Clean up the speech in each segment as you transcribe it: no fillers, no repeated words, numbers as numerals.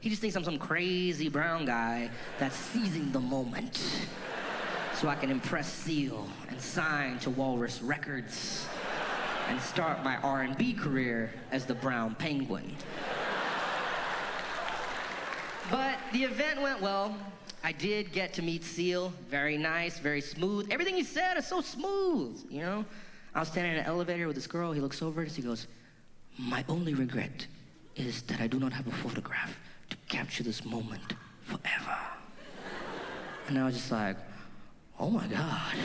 He just thinks I'm some crazy brown guy that's seizing the moment so I can impress Seal and sign to Walrus Records and start my R&B career as the Brown Penguin. But the event went well. I did get to meet Seal. Very nice, very smooth. Everything he said is so smooth, you know? I was standing in an elevator with this girl. He looks over at us. He goes, "My only regret is that I do not have a photograph to capture this moment forever." And I was just like, oh my God.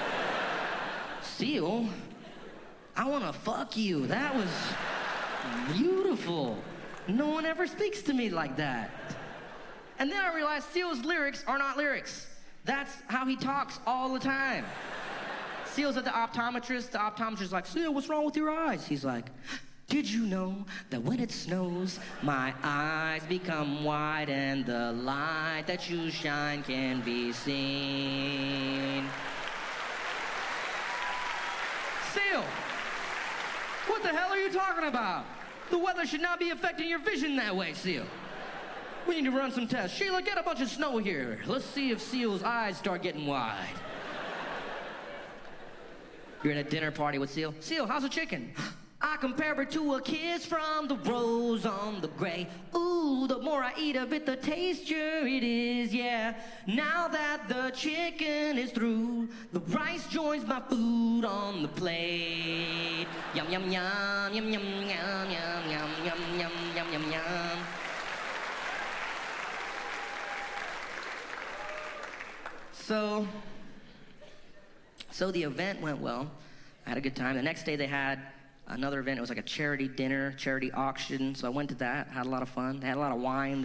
Seal, I wanna fuck you. That was beautiful. No one ever speaks to me like that. And then I realized Seal's lyrics are not lyrics. That's how he talks all the time. Seal's at the optometrist. The optometrist's like, "Seal, what's wrong with your eyes?" He's like, "Did you know that when it snows, my eyes become wide and the light that you shine can be seen?" Seal, what the hell are you talking about? The weather should not be affecting your vision that way, Seal. We need to run some tests. Sheila, get a bunch of snow here. Let's see if Seal's eyes start getting wide. You're at a dinner party with Seal. "Seal, how's the chicken?" "I compare it to a kiss from the rose on the gray. Ooh, the more I eat of it, the tastier it is, yeah. Now that the chicken is through, the rice joins my food on the plate. Yum, yum, yum, yum, yum, yum, yum, yum, yum, yum, yum, yum, yum." So the event went well. I had a good time. The next day they had another event. It was like a charity dinner, charity auction. So I went to that, had a lot of fun. They had a lot of wine